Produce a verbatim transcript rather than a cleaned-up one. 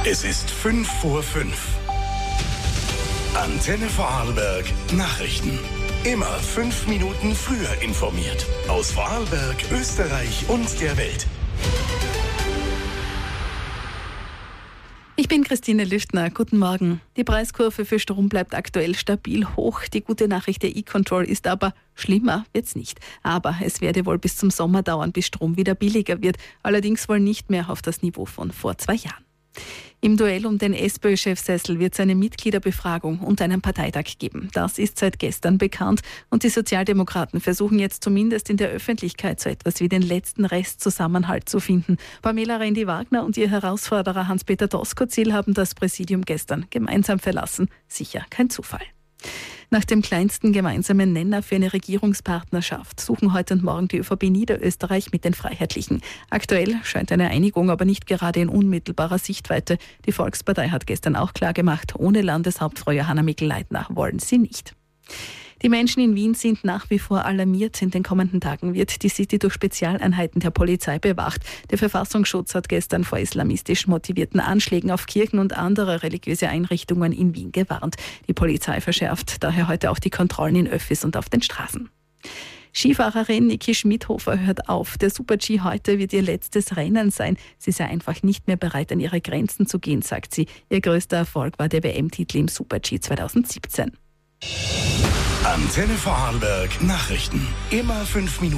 Es ist fünf vor fünf. Antenne Vorarlberg Nachrichten. Immer fünf Minuten früher informiert. Aus Vorarlberg, Österreich und der Welt. Ich bin Christine Lüftner. Guten Morgen. Die Preiskurve für Strom bleibt aktuell stabil hoch. Die gute Nachricht der E-Control ist aber, schlimmer wird's nicht. Aber es werde wohl bis zum Sommer dauern, bis Strom wieder billiger wird. Allerdings wohl nicht mehr auf das Niveau von vor zwei Jahren. Im Duell um den SPÖ-Chefsessel wird es eine Mitgliederbefragung und einen Parteitag geben. Das ist seit gestern bekannt und die Sozialdemokraten versuchen jetzt zumindest in der Öffentlichkeit so etwas wie den letzten Restzusammenhalt zu finden. Pamela Rendi-Wagner und ihr Herausforderer Hans-Peter Doskozil haben das Präsidium gestern gemeinsam verlassen. Sicher kein Zufall. Nach dem kleinsten gemeinsamen Nenner für eine Regierungspartnerschaft suchen heute und morgen die ÖVP Niederösterreich mit den Freiheitlichen. Aktuell scheint eine Einigung aber nicht gerade in unmittelbarer Sichtweite. Die Volkspartei hat gestern auch klargemacht, ohne Landeshauptfrau Johanna Mikl-Leitner wollen sie nicht. Die Menschen in Wien sind nach wie vor alarmiert. In den kommenden Tagen wird die City durch Spezialeinheiten der Polizei bewacht. Der Verfassungsschutz hat gestern vor islamistisch motivierten Anschlägen auf Kirchen und andere religiöse Einrichtungen in Wien gewarnt. Die Polizei verschärft daher heute auch die Kontrollen in Öffis und auf den Straßen. Skifahrerin Niki Schmidhofer hört auf. Der Super-G heute wird ihr letztes Rennen sein. Sie sei einfach nicht mehr bereit, an ihre Grenzen zu gehen, sagt sie. Ihr größter Erfolg war der W M-Titel im Super-G zweitausendsiebzehn. Antenne Vorarlberg Nachrichten. Immer fünf Minuten.